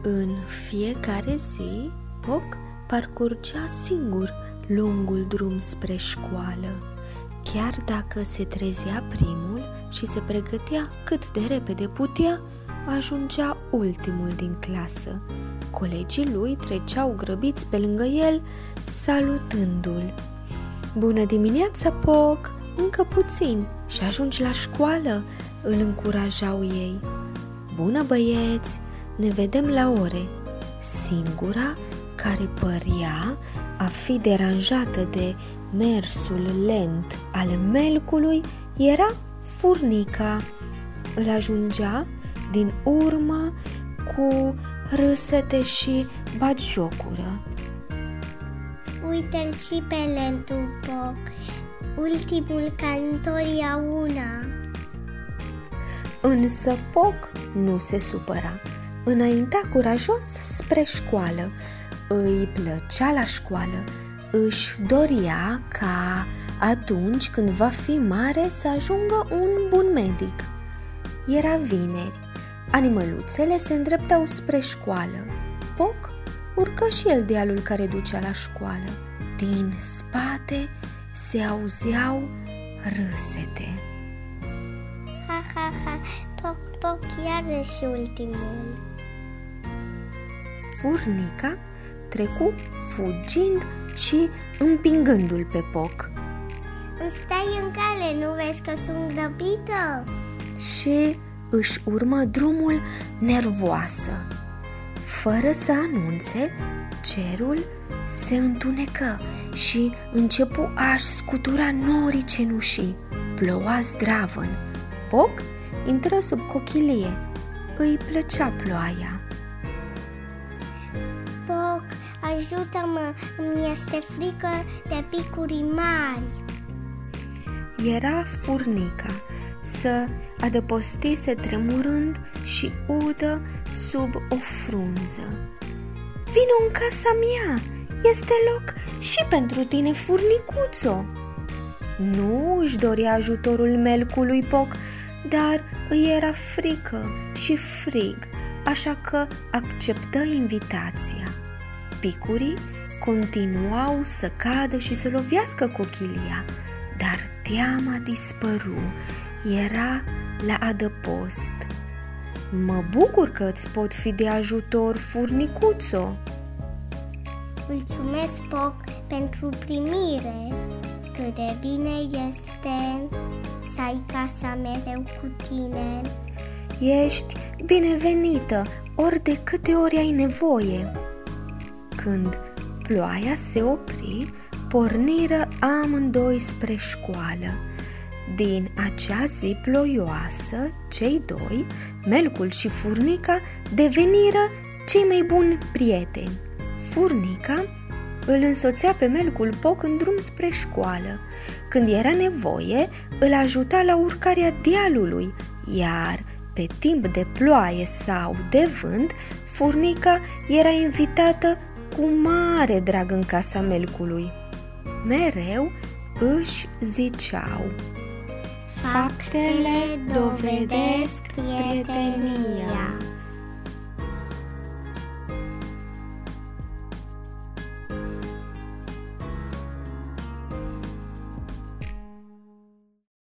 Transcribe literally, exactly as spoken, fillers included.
În fiecare zi, Poc parcurgea singur lungul drum spre școală. Chiar dacă se trezea primul și se pregătea cât de repede putea, ajungea ultimul din clasă. Colegii lui treceau grăbiți pe lângă el, salutându-l. "Bună dimineața, Poc! Încă puțin și ajungi la școală!" îl încurajau ei. "Bună, băieți! Ne vedem la ore!" Singura care părea a fi deranjată de mersul lent al Melcului era Furnica. Îl ajungea din urmă cu râsete și batjocură. "Uite-l și pe lentul, Poc, ultimul ca întotdeauna." Însă Poc nu se supăra. Înainta curajos spre școală. Îi plăcea la școală. Își doria ca atunci când va fi mare să ajungă un bun medic. Era vineri. Animăluțele se îndreptau spre școală. Poc urcă și el dealul care ducea la școală. Din spate se auzeau râsete. Ha, ha, ha, Poc, Poc, iarăși ultimul. Furnica trecu fugind și împingându-l pe Poc. "Îmi stai în cale, nu vezi că sunt grăbită?" Și își urmă drumul nervoasă. Fără să anunțe, cerul se întunecă și începu a-și scutura norii cenușii. Ploua zdravăn. Poc intră sub cochilie. Îi plăcea ploaia. "Poc, ajută-mă, îmi este frică de picuri mari." Era Furnica. Să adăpostise tremurând și udă sub o frunză. "Vino în casa mea, este loc și pentru tine, Furnicuțo." Nu își dorea ajutorul Melcului Poc, dar îi era frică și frig, așa că acceptă invitația. Picurii continuau să cadă și să lovească cochilia, dar teama dispăru. Era la adăpost. "Mă bucur că îți pot fi de ajutor, Furnicuțo." "Mulțumesc, Poc, pentru primire. Cât de bine este să ai casa mereu cu tine." "Ești binevenită ori de câte ori ai nevoie." Când ploaia se opri, porniră amândoi spre școală. Din acea zi ploioasă, cei doi, Melcul și Furnica, deveniră cei mai buni prieteni. Furnica îl însoțea pe Melcul Poc în drum spre școală. Când era nevoie, îl ajuta la urcarea dealului, iar pe timp de ploaie sau de vânt, Furnica era invitată cu mare drag în casa Melcului. Mereu își ziceau: "Faptele dovedesc prietenia."